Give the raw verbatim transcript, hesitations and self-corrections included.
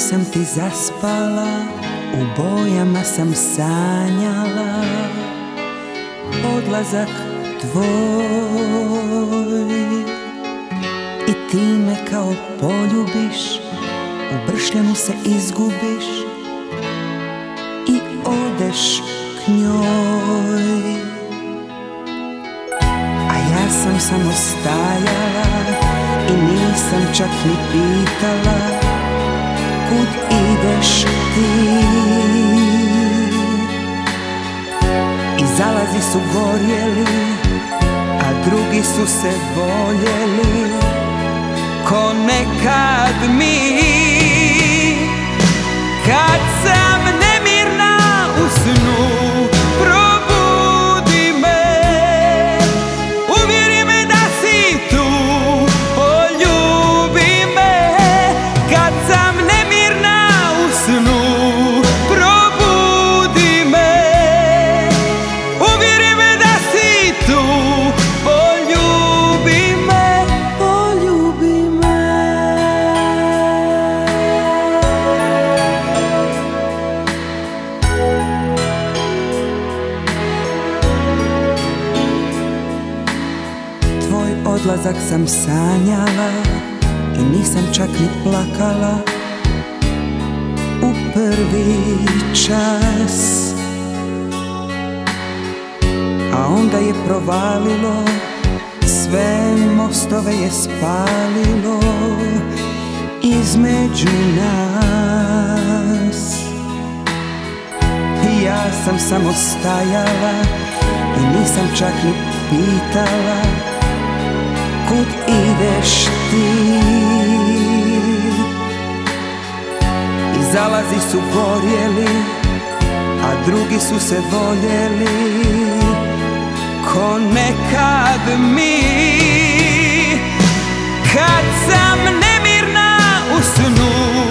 sam ti zaspala, u bojama sam sanjala odlazak tvoj. I ti me kao poljubiš, u bršljanu se izgubiš i odeš k njoj. A ja sam samo stajala i nisam čak ni pitala kud ideš ti. I zalazi su gorjeli, a drugi su se voljeli ko nekad mi. Kad sam nemirna u snu, probudi me, uvjeri me da si tu, poljubi me. Kad sam nemirna u snu, probudi me, uvjeri me da si tu, poljubi me, poljubi me. Tvoj odlazak sam sanjala i nisam čak ni plakala u prvi čas. A onda je provalilo, sve mostove je spalilo između nas. I ja sam samo stajala i nisam čak ni pitala kud ideš ti. I zalazi su gorjeli, a drugi su se voljeli ko nekad mi. Kad sam nemirna u snu,